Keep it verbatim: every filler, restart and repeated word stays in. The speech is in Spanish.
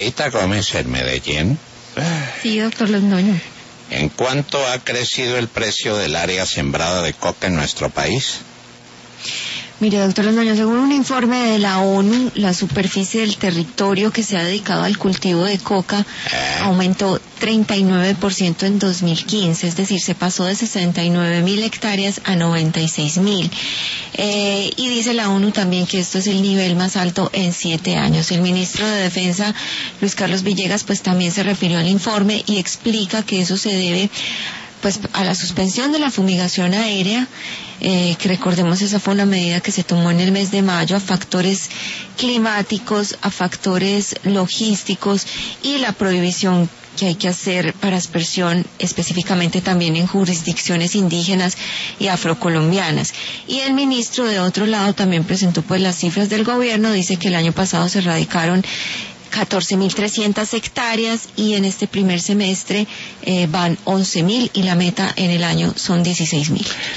Rita Gómez, en Medellín. Sí, doctor Londoño. ¿En cuánto ha crecido el precio del área sembrada de coca en nuestro país? Mire, doctor Londoño, según un informe de la ONU, la superficie del territorio que se ha dedicado al cultivo de coca ¿Eh? aumentó treinta y nueve por ciento en dos mil quince, es decir, se pasó de sesenta y nueve mil hectáreas a noventa y seis mil. Eh, y dice la ONU también que esto es el nivel más alto en siete años. El ministro de Defensa, Luis Carlos Villegas, pues también se refirió al informe y explica que eso se debe pues a la suspensión de la fumigación aérea, eh, que recordemos esa fue una medida que se tomó en el mes de mayo, a factores climáticos, a factores logísticos y la prohibición que hay que hacer para aspersión específicamente también en jurisdicciones indígenas y afrocolombianas. Y el ministro de otro lado también presentó pues las cifras del gobierno, dice que el año pasado se erradicaron catorce mil trescientas hectáreas y en este primer semestre eh, van once mil y la meta en el año son dieciséis mil.